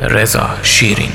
رضا شیرین.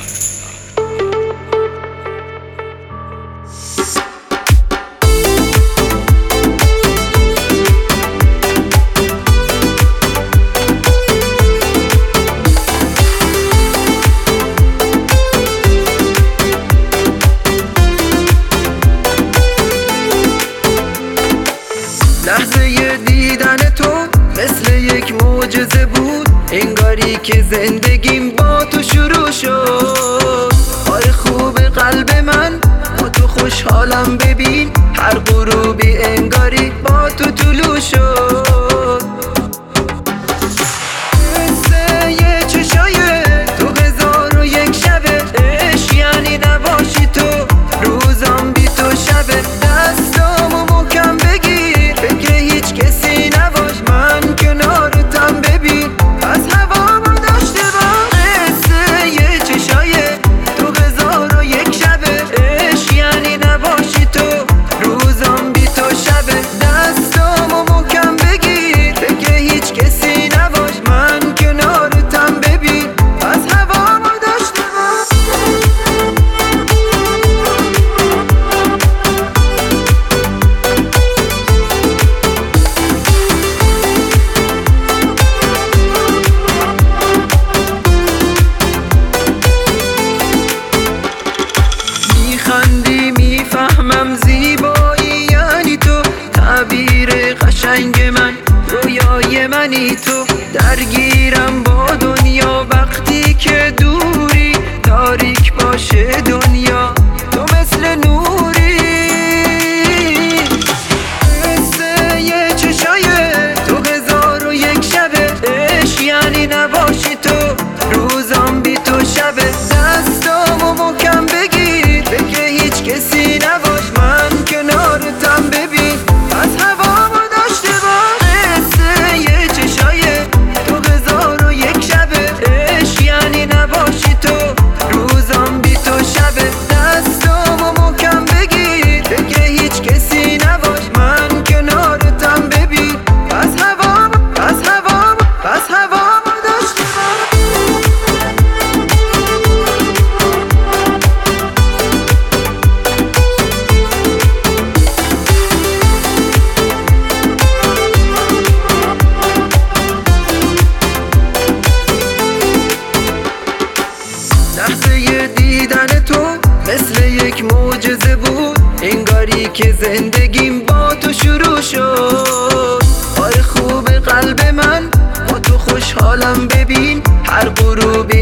لحظه دیدن تو مثل یک معجزه بود، انگاری که زندگیم با تو شروع شد. حال خوب قلب من با تو خوشحالم، ببین هر غروبی انگاری با تو طلوع شد. قصه یه چشای تو 1001 شبه، عشق یعنی نباشی تو، روزام بی تو شبه. دستامو محکم بگیر، فکر هیچ کسی نباش، من کنارتم، ببین از هوامو داشته باش. قصه یه چشای تو 1001 شبه، عشق یعنی نباشی تو، روزام بی تو شبه. دستامو محکم بگیر، فکر هیچ کسی نباش، من کنارتم، ببین از هوامو داشته باش. میخندی میفهمم زیبایی یعنی تو، تعبیر قشنگ من، رویای منی تو. درگیرم با دنیا وقتی که دوری، تاریک باشه دنیا تو مثل نوری. قصه یه چشای تو 1001 شبه، عشق یعنی نباشی تو، روزام بی تو شبه. دستامو محکم بگیر، فکر هیچ کسی نباش، من کنارتم، ببین از هوامو داشته باش. قصه یه چشای تو 1001 شبه، عشق یعنی نباشی تو، روزام بی تو شبه. دستامو محکم بگیر، فکر هیچ کسی نباش، من کنارتم، ببین از هوامو داشته باش. لحظه دیدن تو مثل یک معجزه بود، انگاری که زندگیم با تو شروع شد. حال خوب قلب من با تو خوشحالم، ببین هر غروبی